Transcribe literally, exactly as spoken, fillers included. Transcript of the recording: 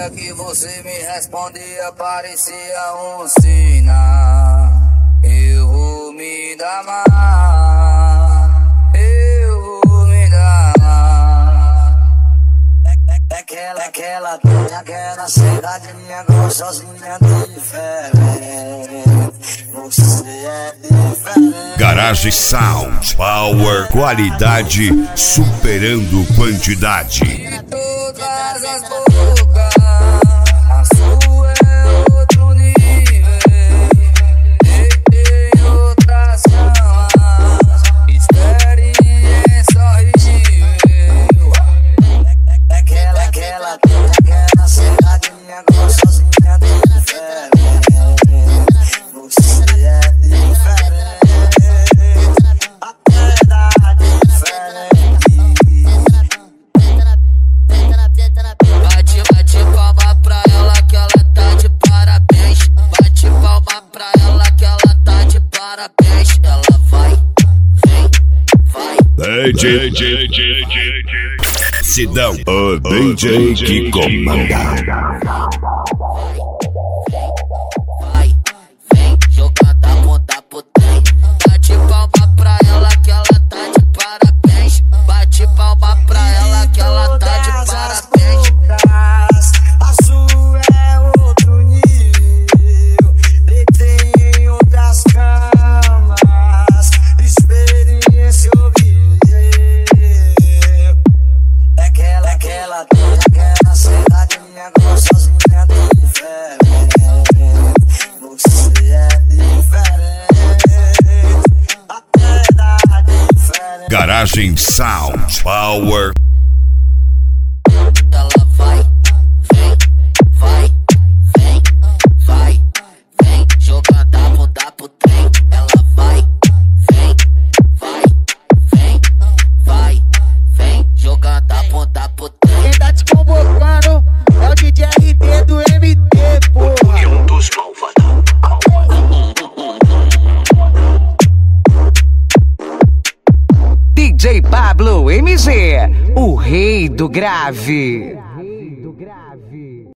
dia que você me respondia parecia um sinal. Eu vou me dar mal, eu vou me dar mal. É, é, é aquela, aquela, tem aquela cidadinha gostosinha diferente. Você é diferente. Garage Sound, power, qualidade superando quantidade. De todas as bocas, a sua é outro nível. Deitei outras camas, experiência horrível. É aquela, aquela, aquela cidadinha gostosinha diferente. Você é diferente. Bate, bate palma pra ela que ela tá de parabéns. Bate palma pra ela que ela tá de parabéns. Ela vai, vem, vai. D J, D J, D J Sidão, o D J que comanda. Vai, vem, jogando a bunda pro trem. Bate palma pra ela que ela tá de parabéns. Bate palma pra ela que ela tá de parabéns. A sua é outro nível. Deitei em outras camas, experiência horrível. É aquela, aquela, aquela cidadinha gostosinha diferente. Você é diferente, até da diferença. Garagem Sound, power. Ela vai, vem, vai, vem, vai, vem, jogando a bunda pro trem. Ela vai, vem, vai, vem, vai, vem, jogando a bunda pro trem. Quem tá te convocando é o D J R D do M T, porra. União dos Malvados. D J Pablo M G, o rei do grave.